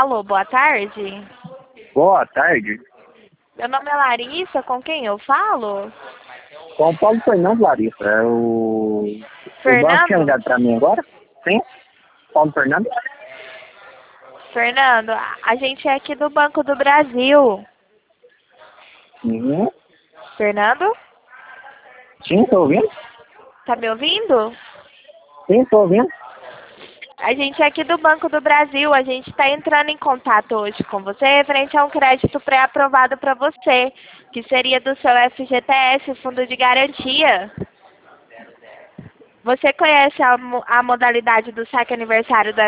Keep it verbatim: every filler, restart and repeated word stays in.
Alô, boa tarde. Boa tarde. Meu nome é Larissa, com quem eu falo? Com o Paulo Fernando, Larissa. É o... O banco tinha Fernando? ligado pra mim agora? Sim? Paulo Fernando? Fernando, a gente é aqui do Banco do Brasil. Uhum. Fernando? Sim, tô ouvindo? Tá me ouvindo? Sim, tô ouvindo. A gente é aqui do Banco do Brasil, a gente está entrando em contato hoje com você referente a um crédito pré-aprovado para você, que seria do seu F G T S, Fundo de Garantia. Você conhece a, mo- a modalidade do saque aniversário do